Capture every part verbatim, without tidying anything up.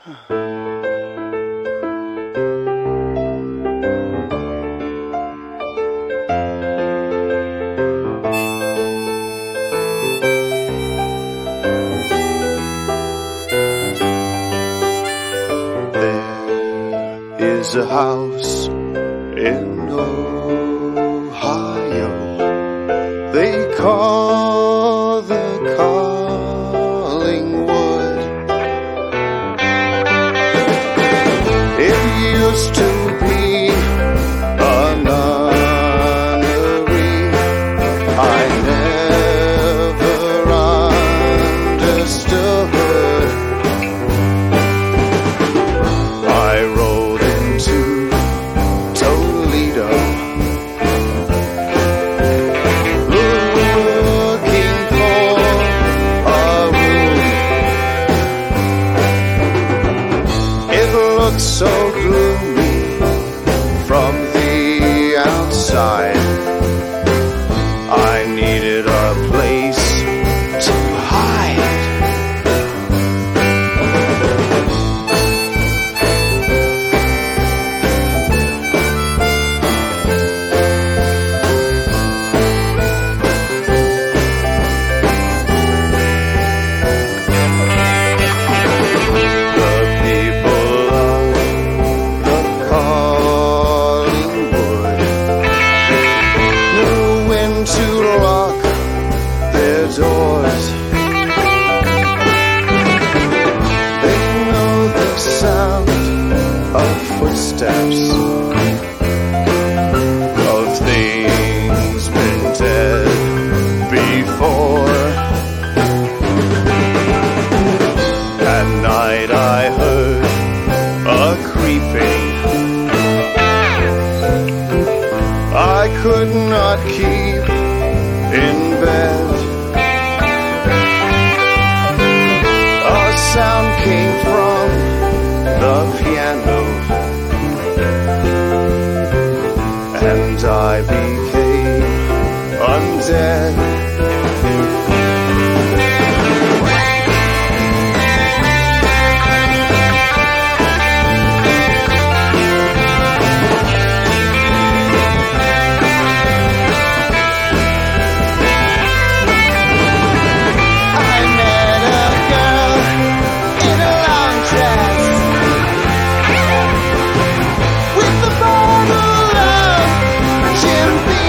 There is a house in Ohio they call the Collingwood. It used to be a nunnery. I never understood. I rode into Toledo looking for a room. It looked so gloomy from the outside. I needed a place to hide. The people of the Collingwood knew when to lock their doors. They know the sound of footsteps, of things been dead before. At night I heard a creeping. I could not keep in bed. A sound came from the piano, and I became undead. I met a girl in a long dress with a bottle of Jim Beam.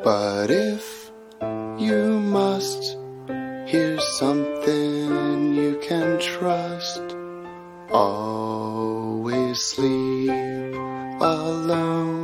But if you must, here's something you can trust. Always sleep alone.